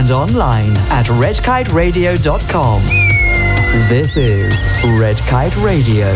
and online at redkiteradio.com. This is Red Kite Radio.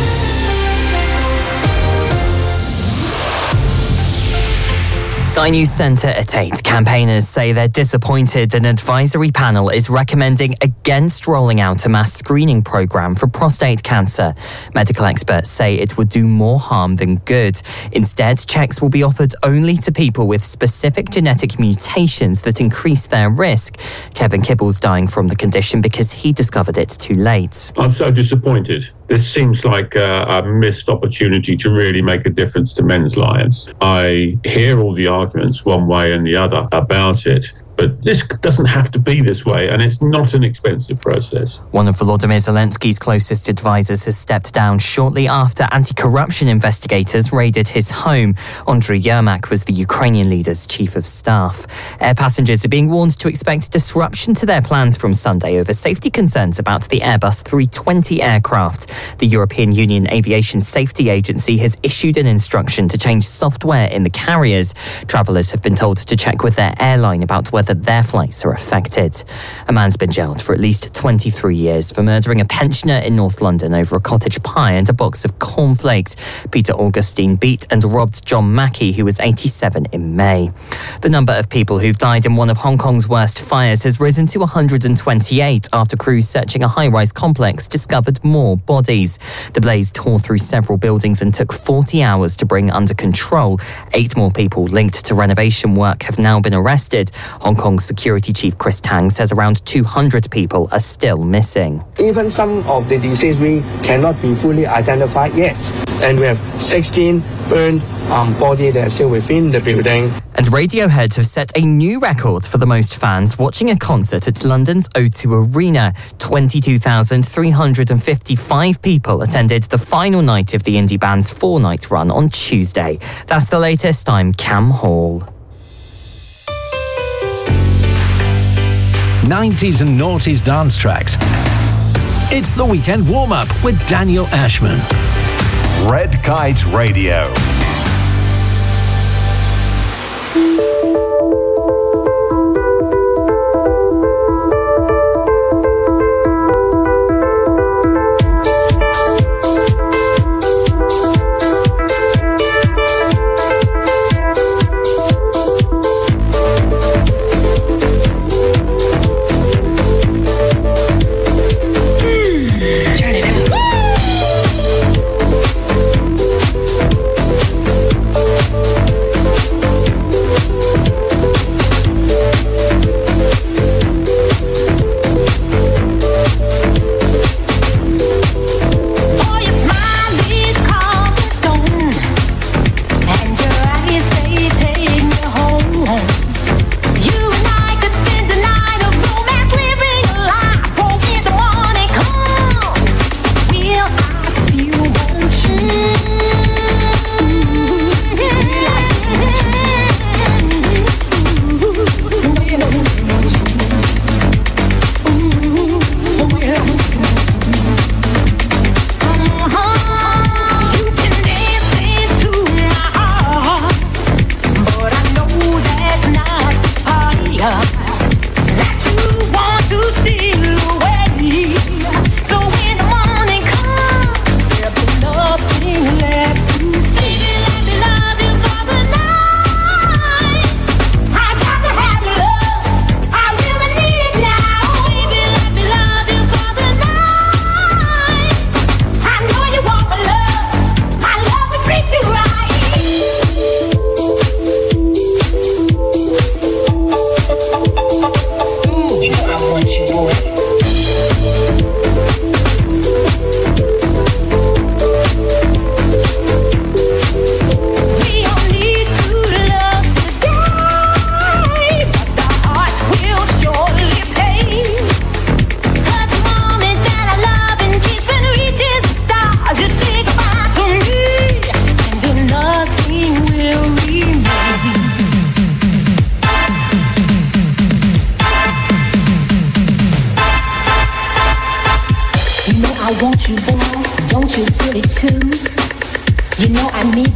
Sky News Centre at 8. Campaigners say they're disappointed an advisory panel is recommending against rolling out a mass screening programme for prostate cancer. Medical experts say it would do more harm than good. Instead, checks will be offered only to people with specific genetic mutations that increase their risk. Kevin Kibble's dying from the condition because he discovered it too late. I'm so disappointed. This seems like a missed opportunity to really make a difference to men's lives. I hear all the arguments one way and the other about it, but this doesn't have to be this way, and it's not an expensive process. One of Volodymyr Zelensky's closest advisors has stepped down shortly after anti-corruption investigators raided his home. Andriy Yermak was the Ukrainian leader's chief of staff. Air passengers are being warned to expect disruption to their plans from Sunday over safety concerns about the Airbus 320 aircraft. The European Union Aviation Safety Agency has issued an instruction to change software in the carriers. Travellers have been told to check with their airline about whether their flights are affected. A man's been jailed for at least 23 years for murdering a pensioner in North London over a cottage pie and a box of cornflakes. Peter Augustine beat and robbed John Mackey, who was 87 in May. The number of people who've died in one of Hong Kong's worst fires has risen to 128 after crews searching a high-rise complex discovered more bodies. The blaze tore through several buildings and took 40 hours to bring under control. 8 more people linked to renovation work have now been arrested. Hong Kong's security chief Chris Tang says around 200 people are still missing. Even some of the deceased we cannot be fully identified yet. And we have 16 burned bodies that are still within the building. And Radiohead have set a new record for the most fans watching a concert at London's O2 Arena. 22,355 people attended the final night of the indie band's 4-night run on Tuesday. That's the latest. I'm Cam Hall. 90s and noughties dance tracks. It's the weekend warm-up with Daniel Ashman. Red Kite Radio.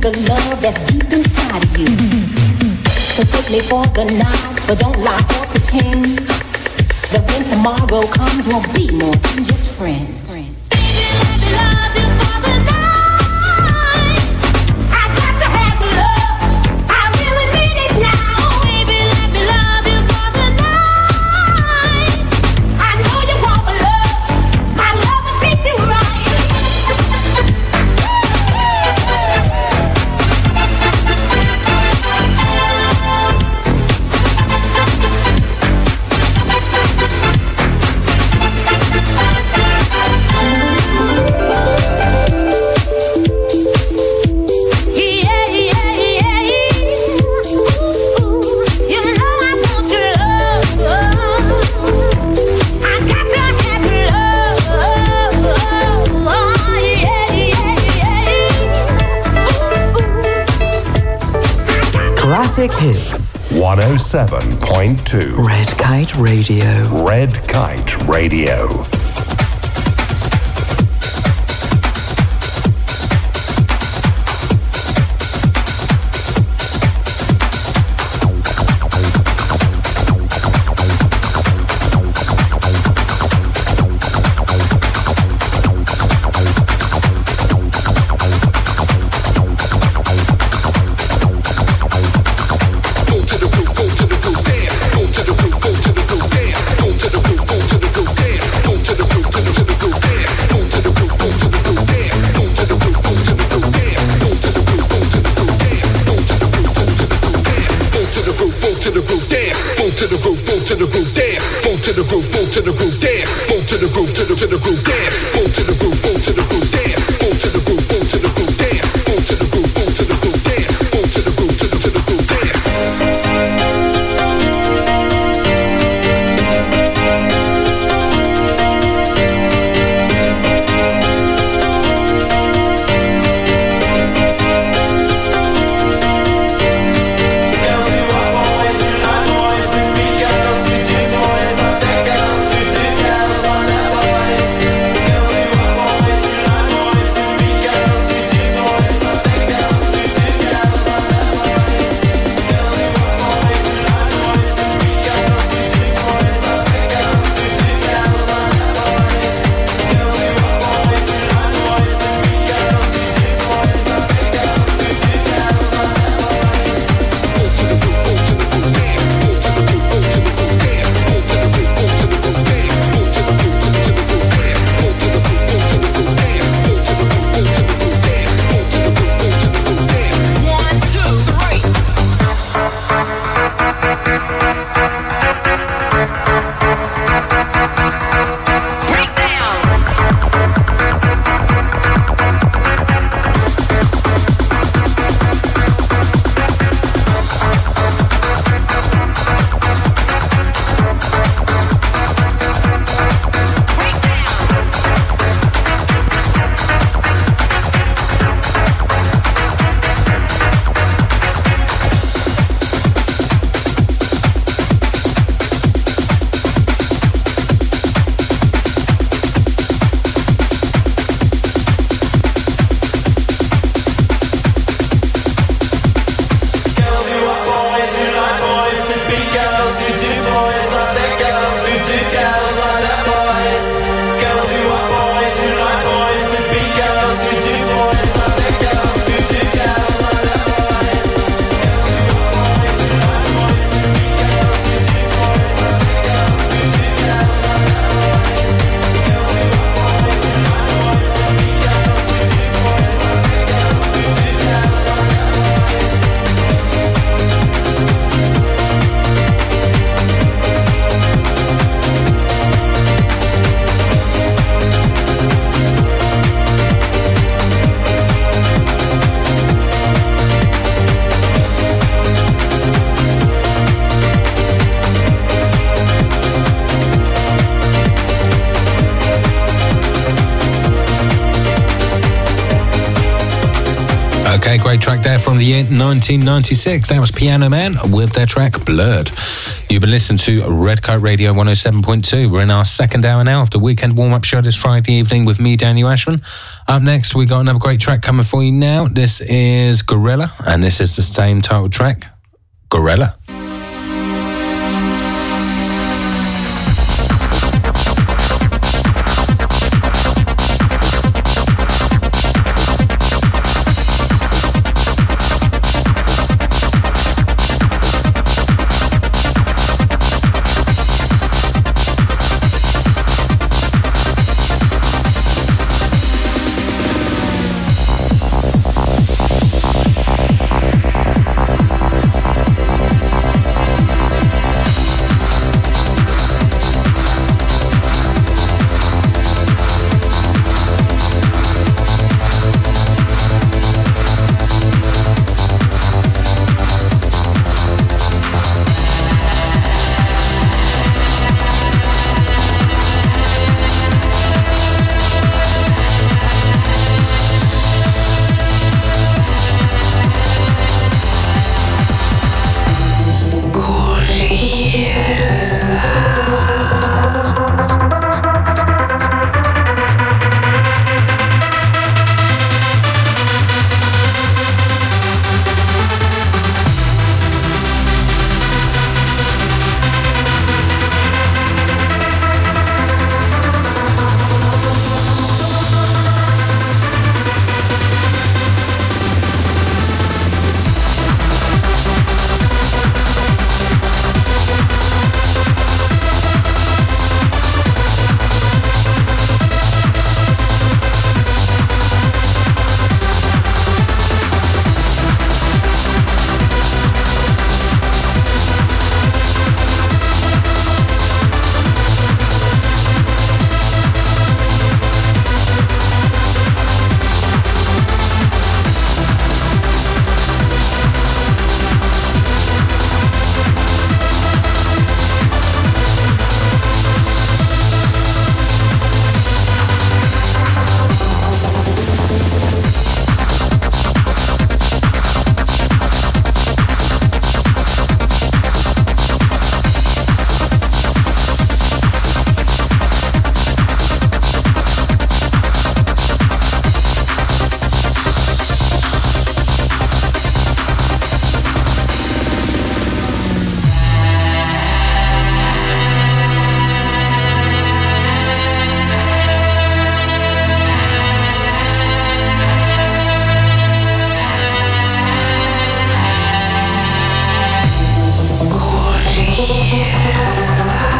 But don't lie or pretend. king. That when tomorrow comes, we'll be more than just friends. Classic Hits 107.2 Red Kite Radio. Red Kite Radio. Okay, great track there from the year 1996. That was Piano Man with their track Blurred. You've been listening to Red Kite Radio 107.2. We're in our second hour now of the weekend warm-up show this Friday evening with me, Daniel Ashman. Up next, we got another great track coming for you now. This is Gorilla, and this is the same title track, Gorilla.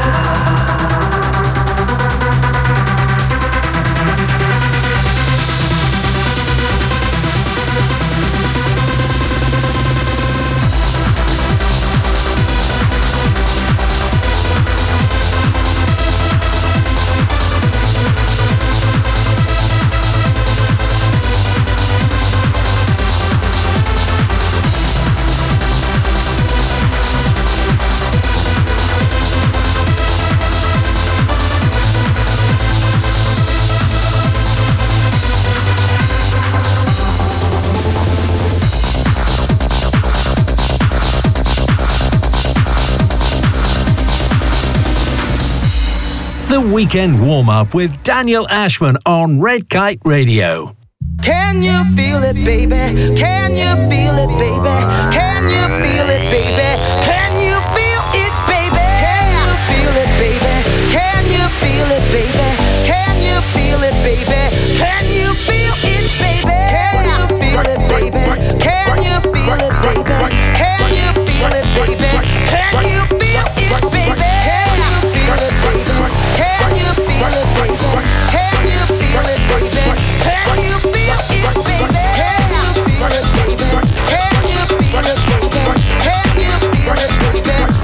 The Weekend Warm-Up with Daniel Ashman on Red Kite Radio. Can you feel it, baby? Can you feel it, baby? Can you feel it, baby? Can you feel it, baby? Can you feel it, baby? Can you feel it, baby? Can you feel it, baby? Can you feel it, baby? Can you feel it, baby? Can you feel it, baby? Can you feel it, baby? Can you feel it, baby? Can you feel it, baby? Can you feel it, baby? Can you feel it, baby? Can you feel it, baby? Can you feel it, baby? Can you feel it, baby? Can you feel it, baby?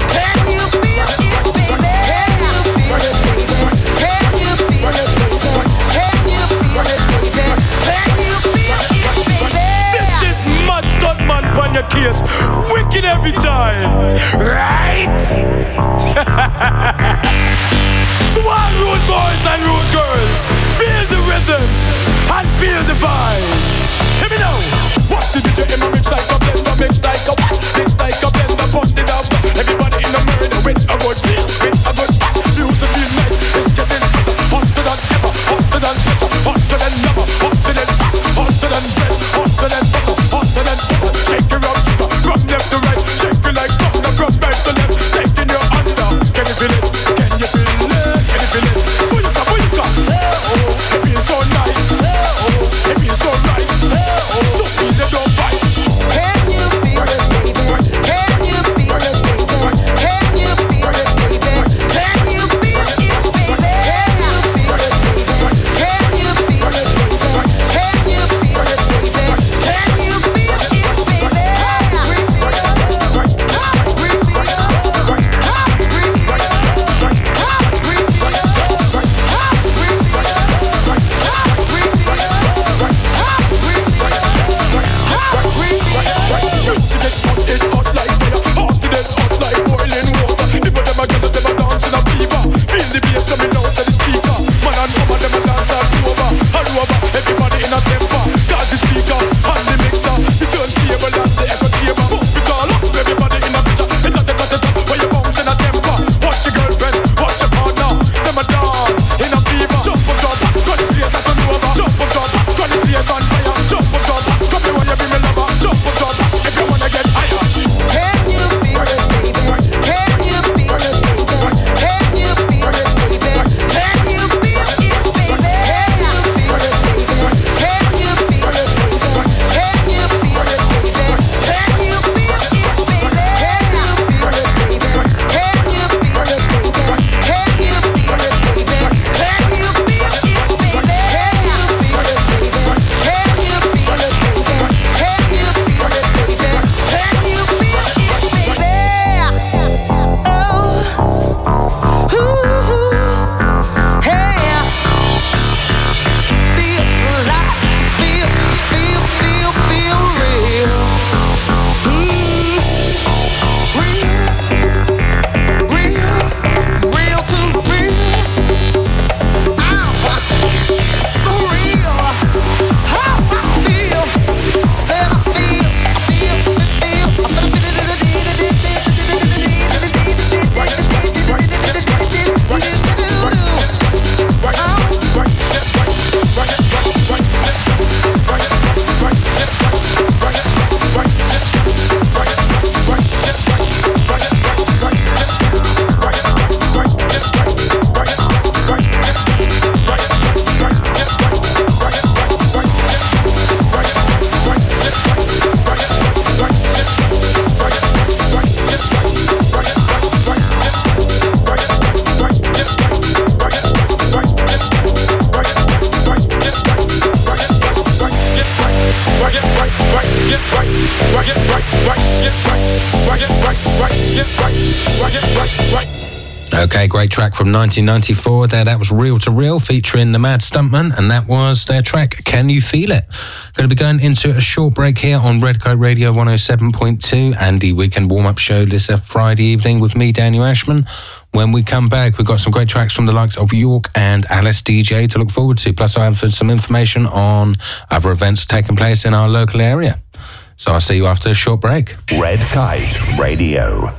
Okay, great track from 1994 there. That was Reel to Reel featuring the Mad Stuntman, and that was their track, Can You Feel It? Going to be going into a short break here on Red Coat Radio 107.2 and the Weekend Warm-Up Show this Friday evening with me, Daniel Ashman. When we come back, we've got some great tracks from the likes of York and Alice DJ to look forward to. Plus, I have some information on other events taking place in our local area. So I'll see you after a short break. Red Kite Radio.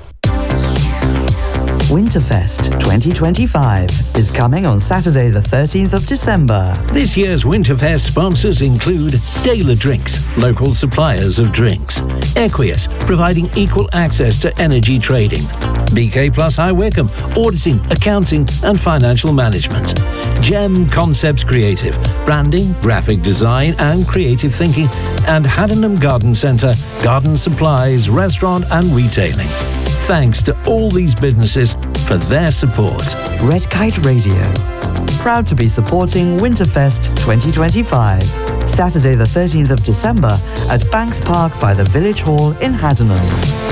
Winterfest 2025 is coming on Saturday the 13th of December. This year's Winterfest sponsors include Daler Drinks, local suppliers of drinks. Equius, providing equal access to energy trading. BK Plus High Wycombe, auditing, accounting and financial management. Gem Concepts Creative, branding, graphic design and creative thinking. And Haddenham Garden Centre, garden supplies, restaurant and retailing. Thanks to all these businesses for their support. Red Kite Radio, proud to be supporting Winterfest 2025. Saturday the 13th of December at Banks Park by the Village Hall in Haddenham.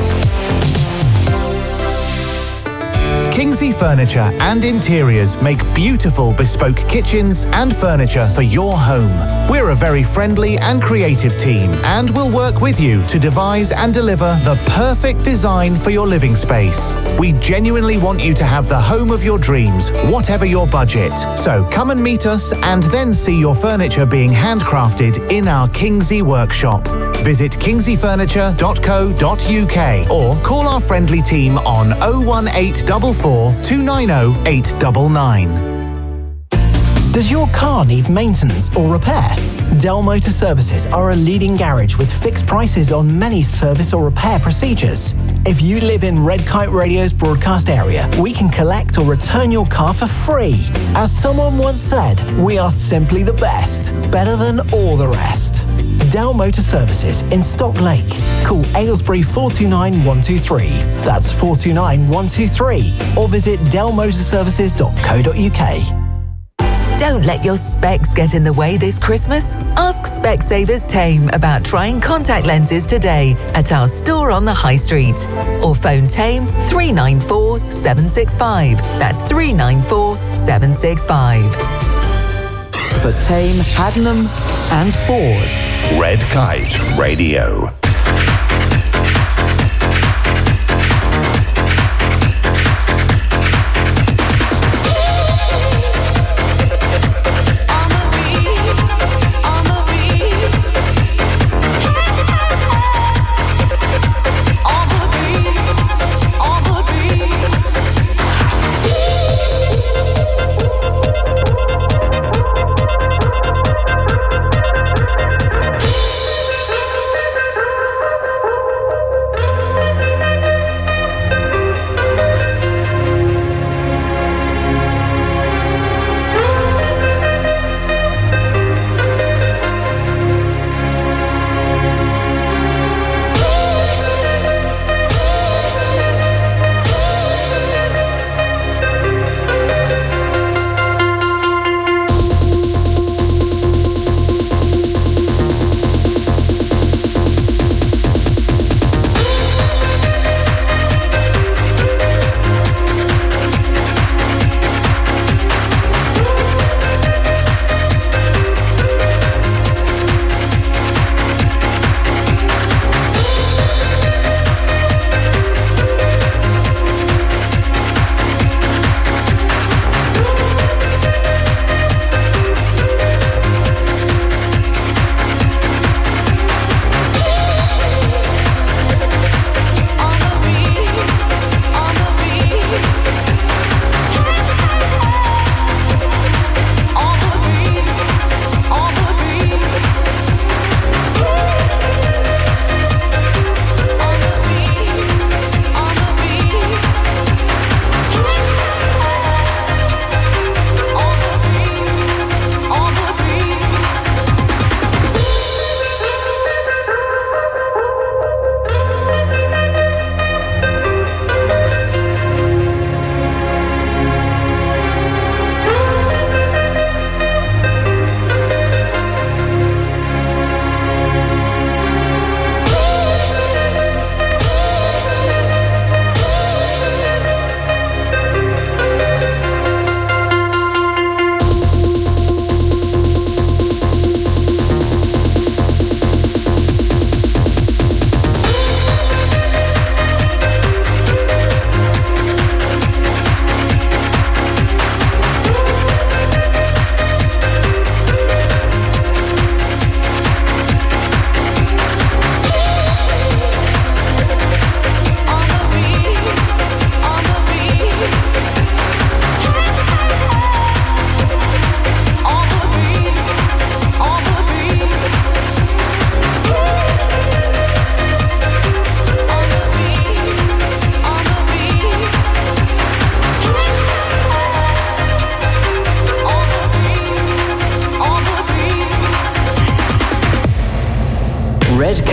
Kingsley Furniture and Interiors make beautiful bespoke kitchens and furniture for your home. We're a very friendly and creative team and will work with you to devise and deliver the perfect design for your living space. We genuinely want you to have the home of your dreams, whatever your budget. So come and meet us and then see your furniture being handcrafted in our Kingsley workshop. Visit kingsleyfurniture.co.uk or call our friendly team on 01844 290 899. Does your car need maintenance or repair? Dell Motor Services are a leading garage with fixed prices on many service or repair procedures. If you live in Red Kite Radio's broadcast area, we can collect or return your car for free. As someone once said, we are simply the best, better than all the rest. Dell Motor Services in Stock Lake. Call Aylesbury 429 123. That's 429 123. Or visit dellmotorservices.co.uk. Don't let your specs get in the way this Christmas. Ask Specsavers Tame about trying contact lenses today at our store on the High Street. Or phone Tame 394 765. That's 394 765. For Tame, Haddenham and Ford. Red Kite Radio.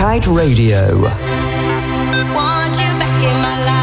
Kite Radio. Want you back in my life.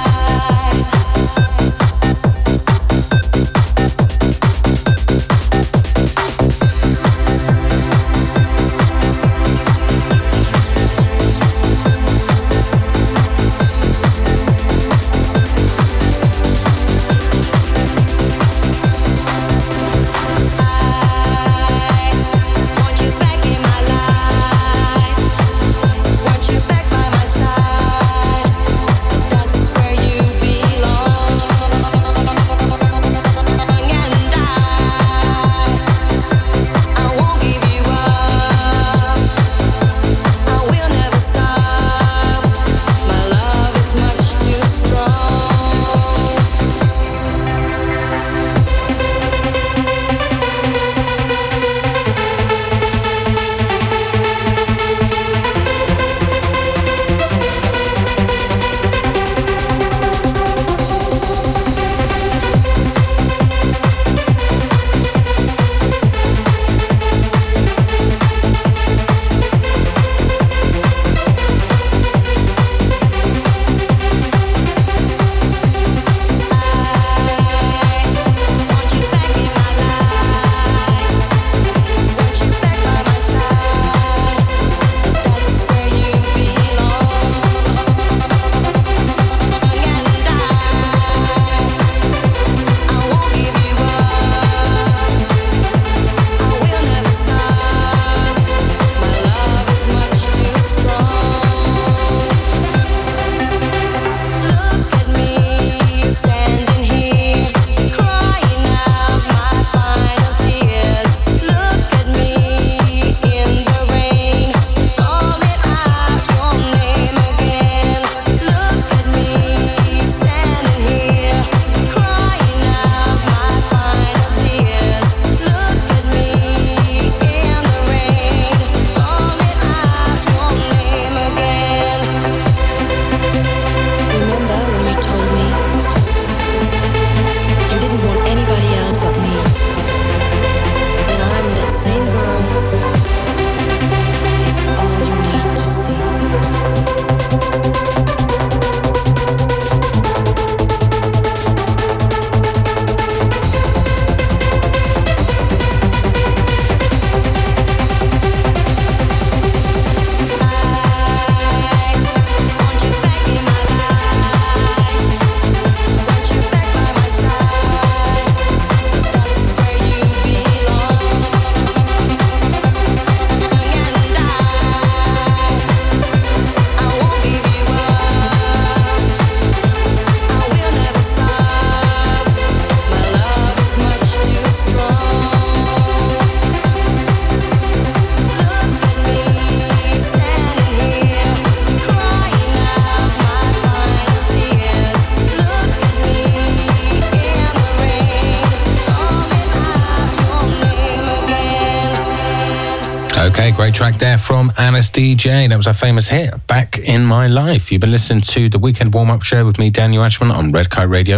Okay, great track there from Alice DJ. That was a famous hit, Back in My Life. You've been listening to the Weekend Warm-Up Show with me, Daniel Ashman, on Red Kite Radio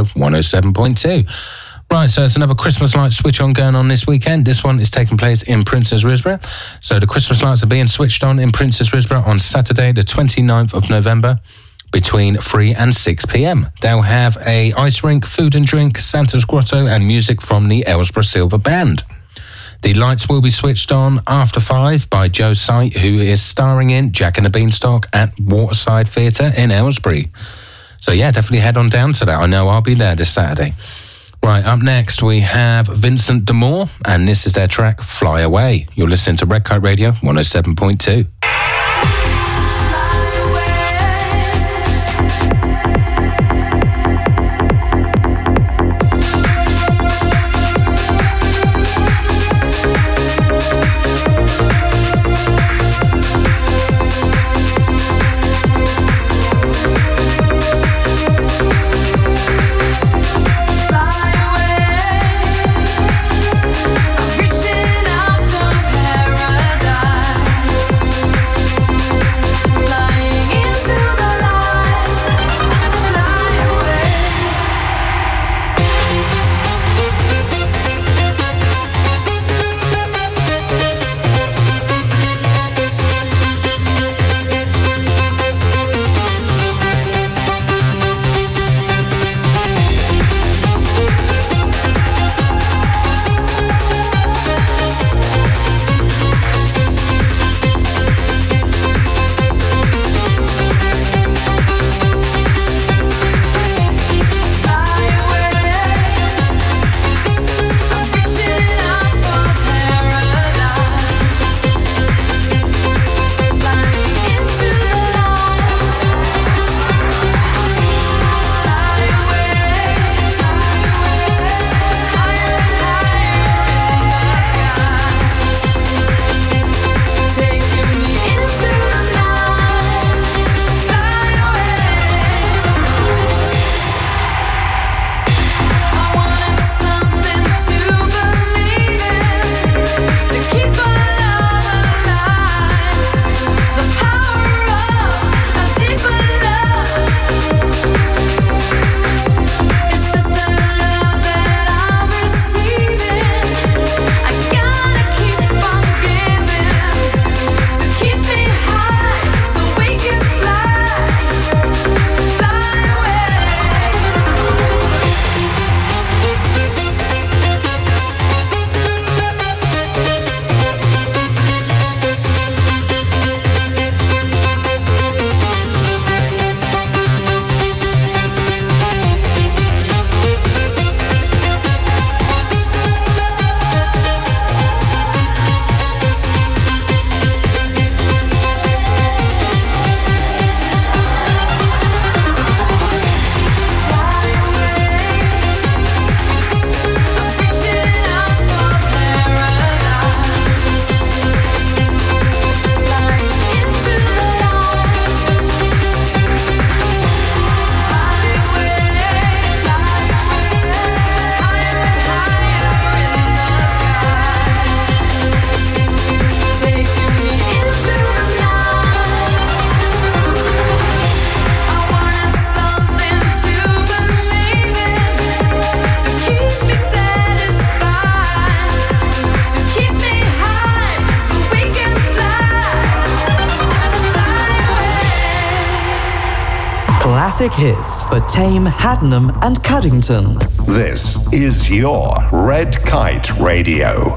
107.2. Right, so it's another Christmas light switch on going on this weekend. This one is taking place in Princess Risborough. So the Christmas lights are being switched on in Princess Risborough on Saturday, the 29th of November, between 3 and 6 p.m. They'll have a ice rink, food and drink, Santa's Grotto, and music from the Aylesbury Silver Band. The lights will be switched on after 5 by Joe Sight, who is starring in Jack and the Beanstalk at Waterside Theatre in Aylesbury. So yeah, definitely head on down to that. I know I'll be there this Saturday. Right, up next we have Vincent D'Amour, and this is their track, Fly Away. You're listening to Red Kite Radio 107.2. Reaching out for paradise. classic hits for Tame, Haddenham and Cuddington. This is your Red Kite Radio.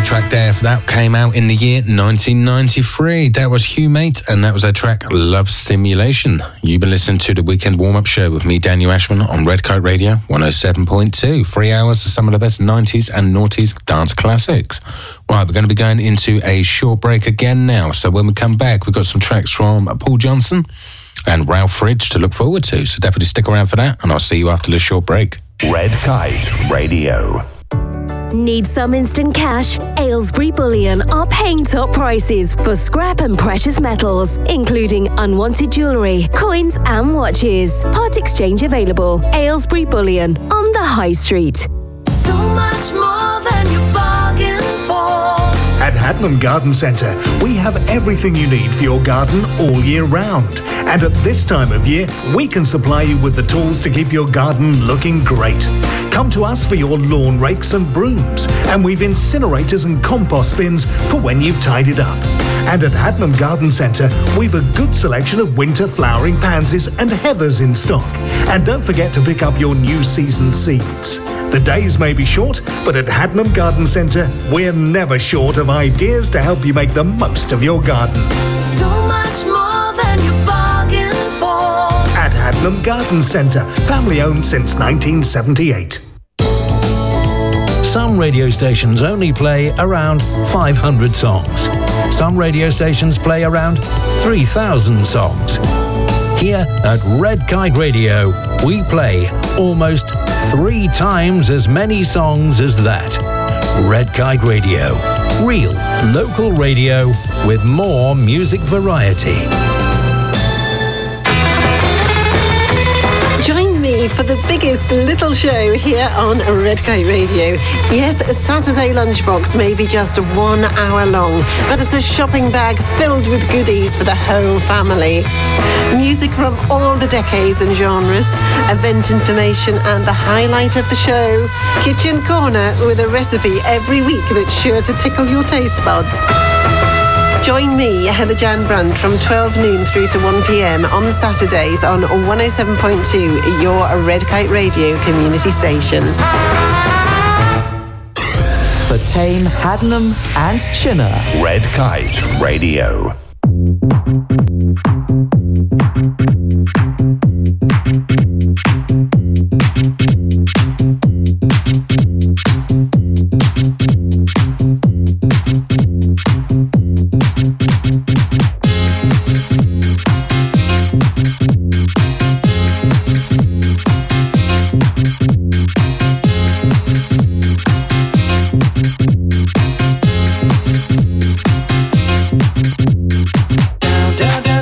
track there. That came out in the year 1993. That was Humate, and that was their track Love Simulation. You've been listening to the Weekend Warm-Up Show with me, Daniel Ashman, on Red Kite Radio 107.2. 3 hours of some of the best 90s and noughties dance classics. Right, we're going to be going into a short break again now. So when we come back, we've got some tracks from Paul Johnson and Ralph Ridge to look forward to. So definitely stick around for that, and I'll see you after the short break. Red Kite Radio. Need some instant cash? Aylesbury Bullion are paying top prices for scrap and precious metals, including unwanted jewellery, coins and watches. Part exchange available. Aylesbury Bullion on the High Street. So much more than you bargained for. At Hadnam Garden Centre, we have everything you need for your garden all year round. And at this time of year, we can supply you with the tools to keep your garden looking great. Come to us for your lawn rakes and brooms, and we've incinerators and compost bins for when you've tidied up. And at Hadnam Garden Centre, we've a good selection of winter flowering pansies and heathers in stock. And don't forget to pick up your new season seeds. The days may be short, but at Hadnam Garden Centre, we're never short of ideas to help you make the most of your garden. So much more than you bargained for. At Hadnam Garden Centre, family owned since 1978. Some radio stations only play around 500 songs. Some radio stations play around 3,000 songs. Here at Red Kite Radio, we play almost 3 times as many songs as that. Red Kite Radio. Real local radio with more music variety. Join me for the biggest little show here on Red Kite Radio. Yes, Saturday Lunchbox may be just 1 hour long, but it's a shopping bag filled with goodies for the whole family. Music from all the decades and genres, event information and the highlight of the show. Kitchen Corner with a recipe every week that's sure to tickle your taste buds. Join me, Heather Jan Brandt, from 12 noon through to 1 p.m. on Saturdays on 107.2, your Red Kite Radio community station. For Tame, Hadnam and Chinner. Red Kite Radio. Da, da, da.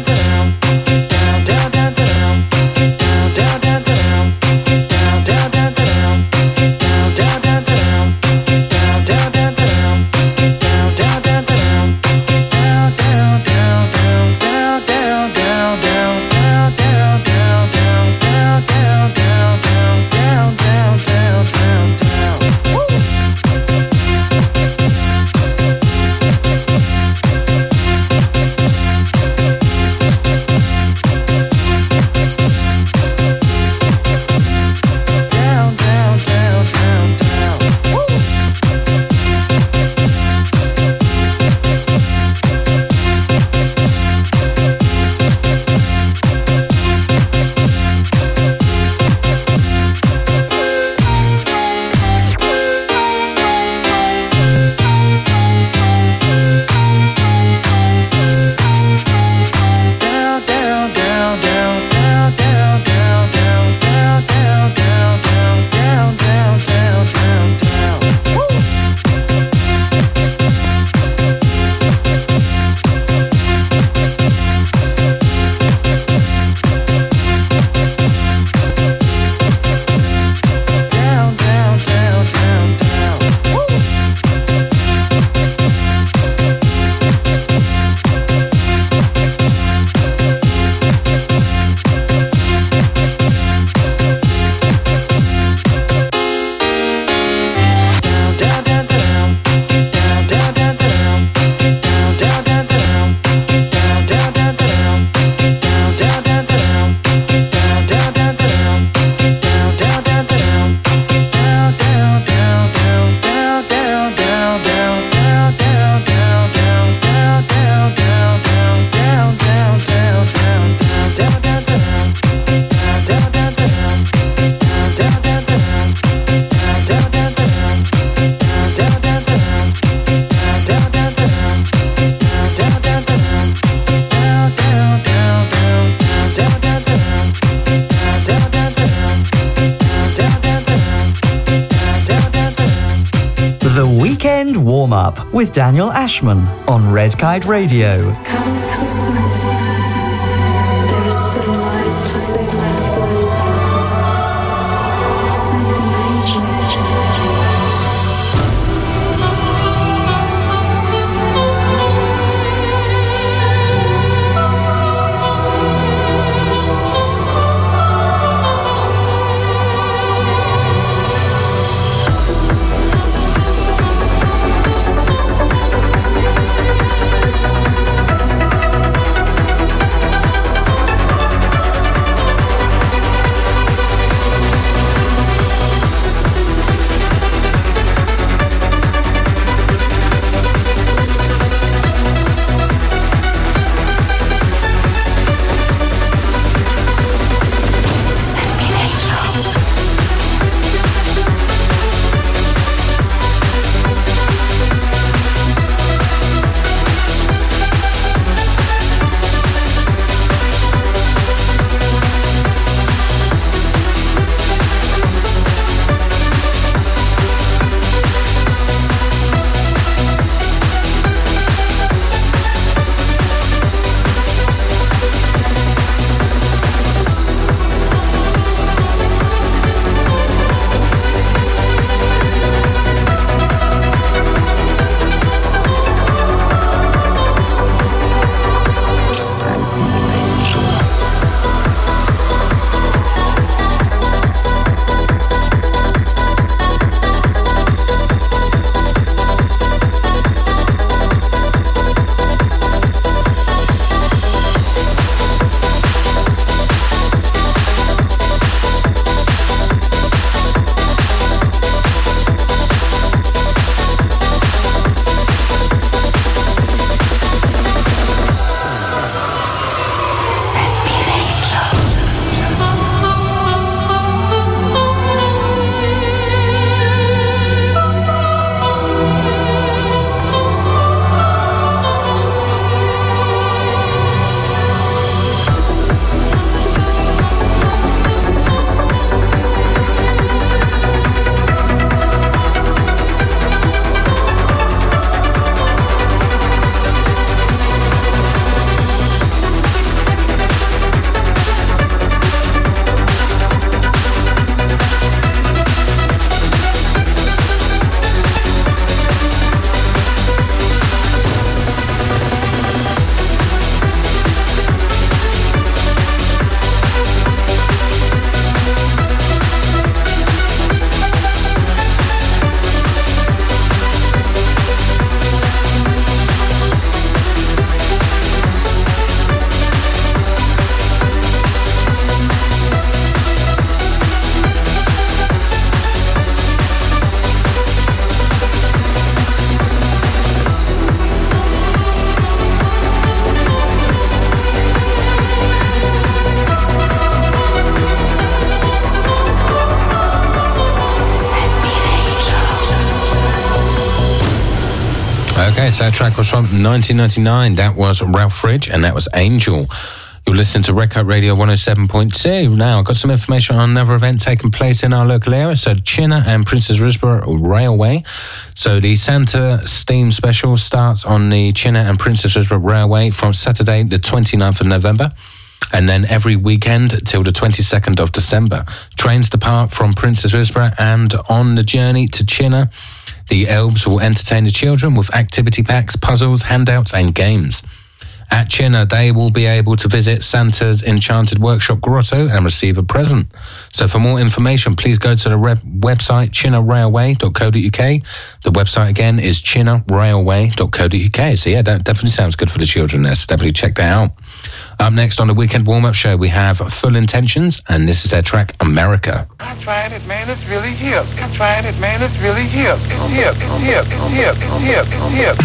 Warm Up with Daniel Ashman on Red Kite Radio. Colors have sun. There is still light to save my soul. Send me an angel. Okay, so that track was from 1999. That was Ralph Fridge, and that was Angel. You're listening to Red Coat Radio 107.2. Now, I've got some information on another event taking place in our local area. So, Chinnor and Princess Risborough Railway. So, the Santa Steam Special starts on the Chinnor and Princess Risborough Railway from Saturday, the 29th of November. And then every weekend till the 22nd of December. Trains depart from Princess Risborough, and on the journey to Chinnor, the Elves will entertain the children with activity packs, puzzles, handouts and games. At Chinnor, they will be able to visit Santa's Enchanted Workshop Grotto and receive a present. So for more information, please go to the website chinnorrailway.co.uk. The website again is chinnorrailway.co.uk. So yeah, that definitely sounds good for the children there, so definitely check that out. Up next on the Weekend Warm-Up Show, we have Full Intentions, and this is their track, America. I'm trying it, man, it's really hip. I'm trying it, man, it's really hip. It's hip, it's hip, it's hip, it's hip, it's hip.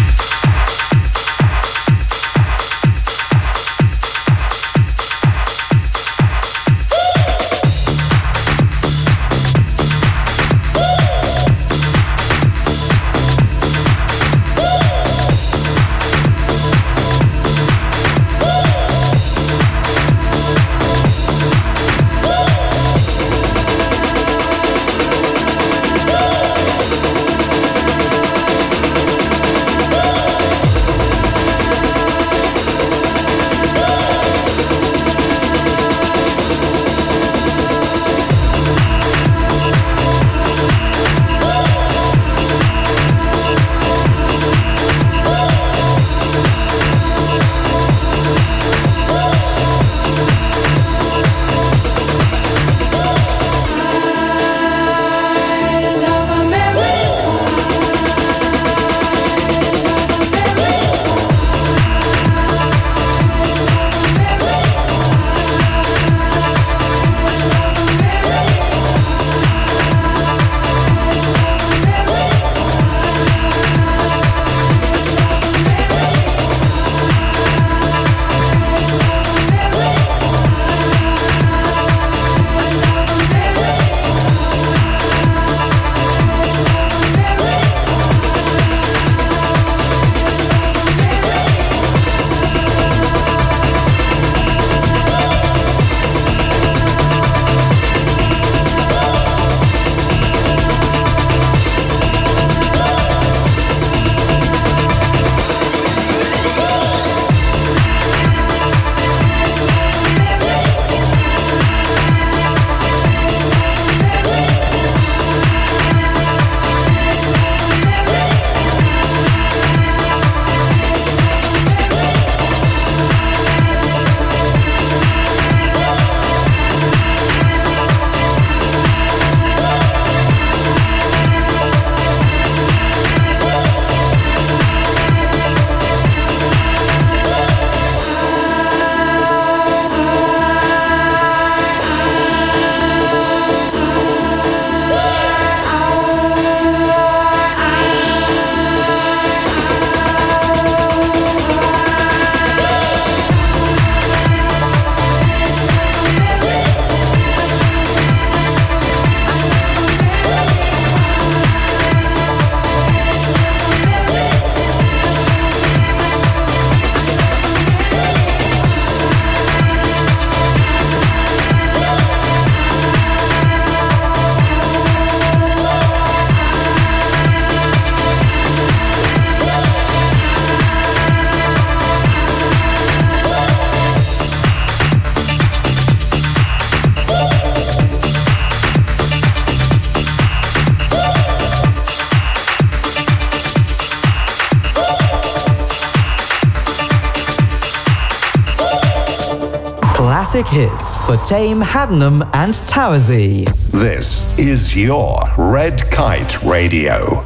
classic hits for Tame, Haddenham and Towersey. This is your Red Kite Radio.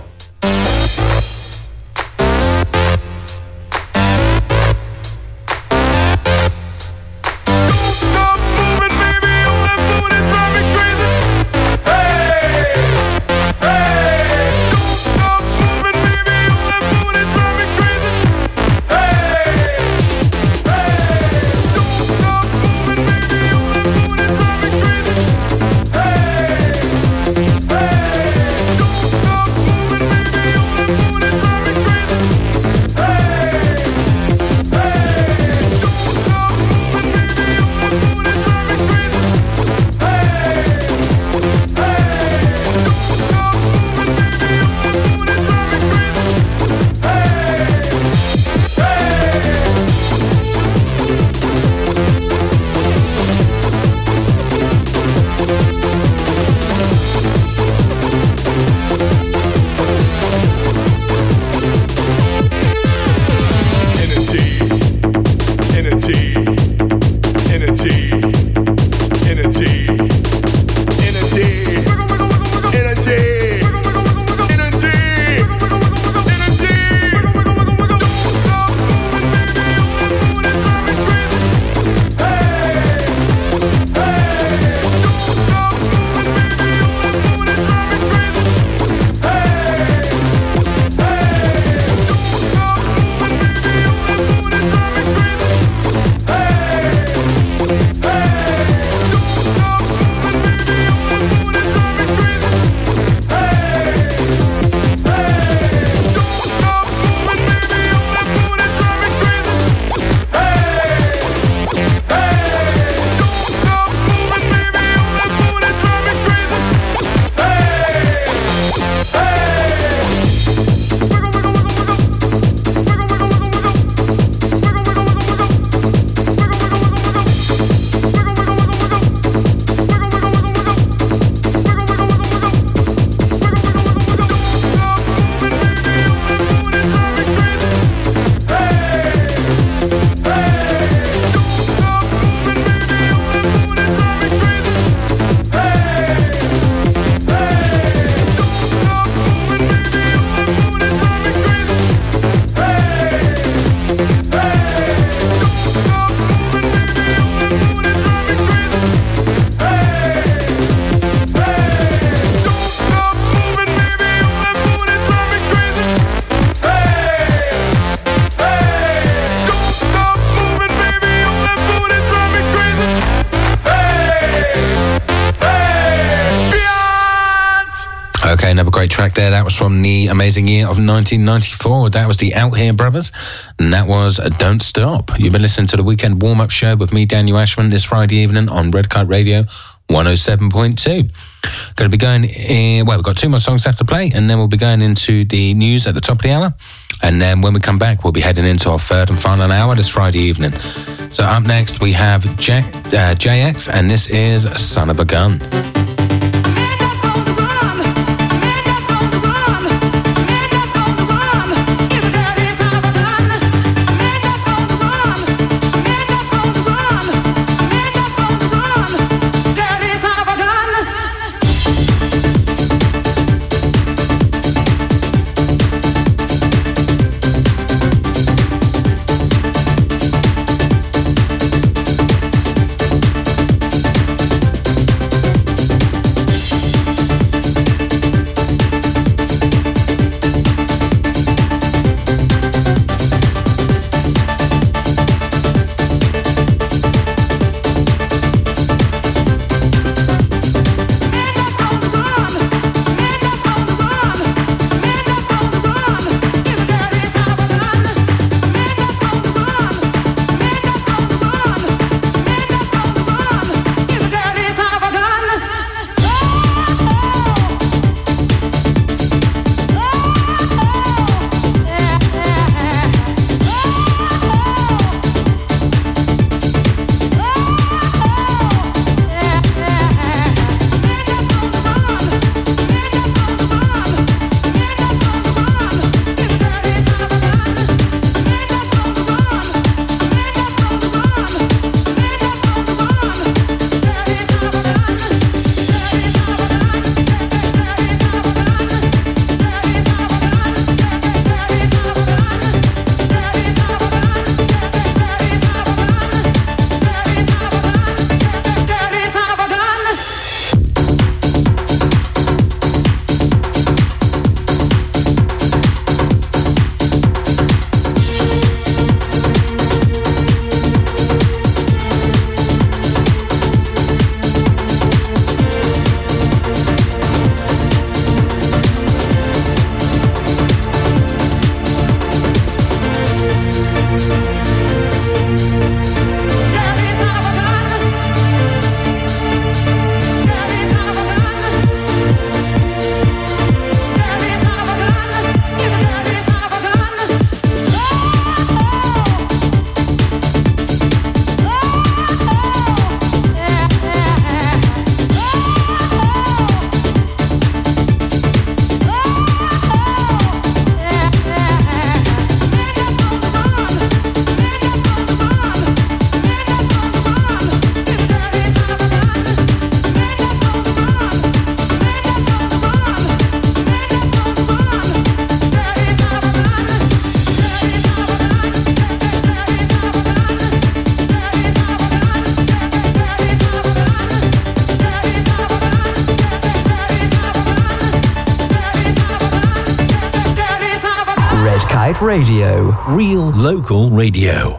Okay, another great track there. That was from the amazing year of 1994. That was the Out Here Brothers, and that was Don't Stop. You've been listening to the Weekend Warm-Up Show with me, Daniel Ashman, this Friday evening on Red Kite Radio 107.2. Going to be going in, well, we've got two more songs left to play, and then we'll be going into the news at the top of the hour. And then when we come back, we'll be heading into our third and final hour this Friday evening. So up next, we have JX, and this is Son of a Gun. Kite Radio. Real local radio.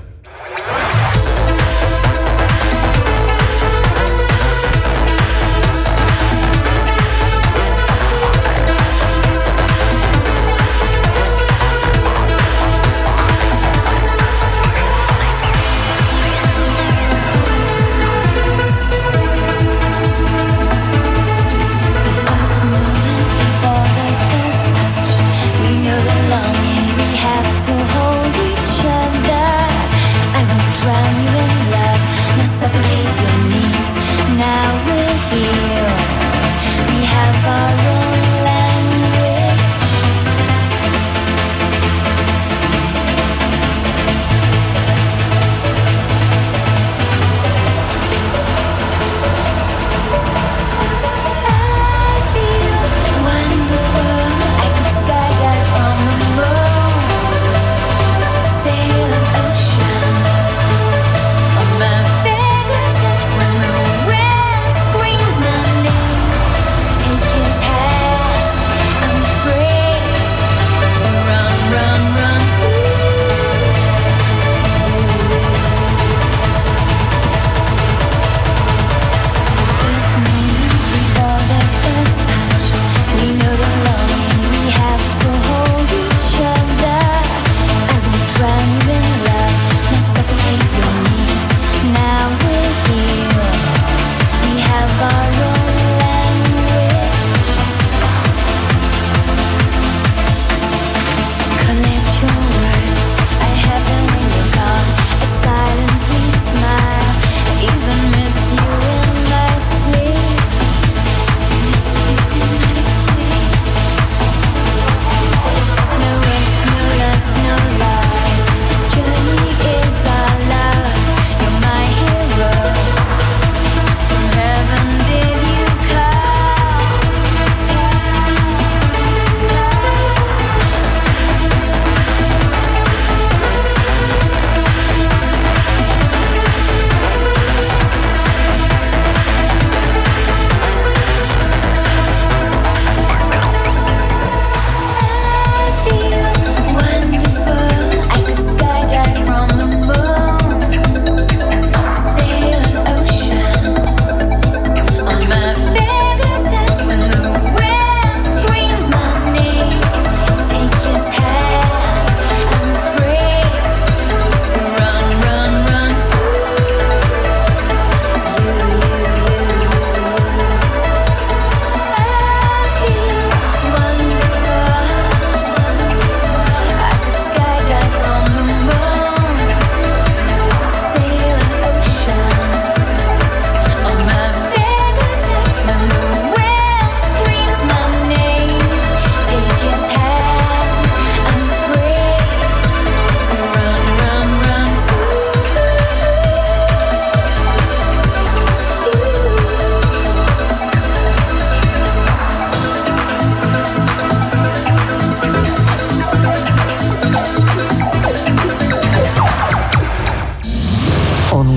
On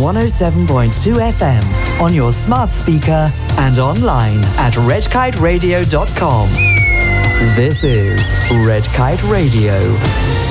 107.2 FM, on your smart speaker and online at redkiteradio.com. This is Red Kite Radio.